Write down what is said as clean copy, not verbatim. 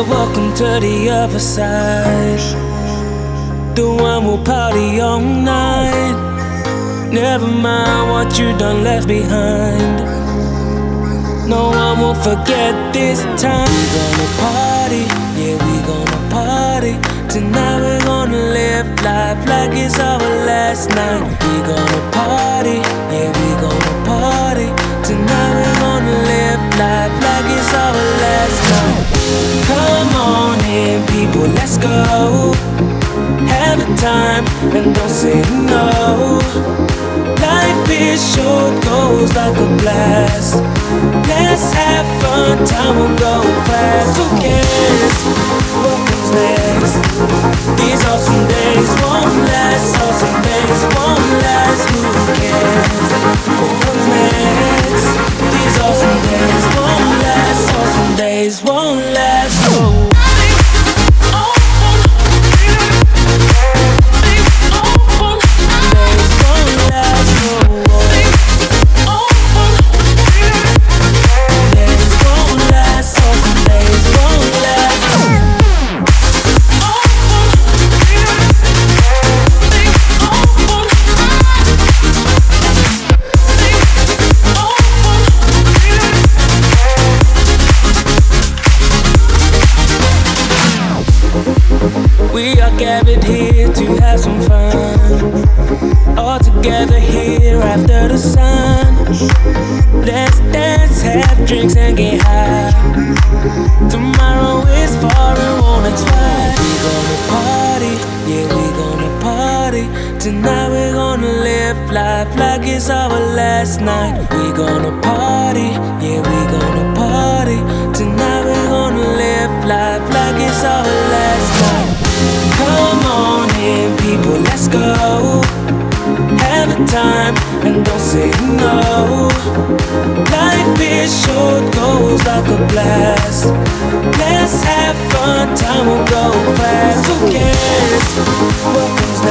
welcome to the other side. The one who'll party all night. Never mind what you done left behind. No one will forget this time. We gonna party, yeah, we gonna party. Tonight we're gonna live life like it's our last night. We gonna party, yeah, we gonna party. Tonight we're gonna live life like it's our last night. Come on in, people, let's go. Have a time and don't say no. Life is short, goes like a blast. Let's have fun, time will go fast. Who cares what comes next? These awesome days won't last. Awesome days won't last. Who cares what comes next? These awesome days won't last. Awesome days won't last. Oh. We are gathered here to have some fun. All together here after the sun. Let's dance, have drinks and get high. Tomorrow is far and won't expire. We gonna party, yeah, we gonna party. Tonight we're gonna live life like it's our last night. We gonna party, yeah, we gonna party. Tonight we're gonna live life like it's our last night. Come on in, people, let's go. Have a time and don't say no. Life is short, goes like a blast. Let's have fun, time will go fast. Who cares what comes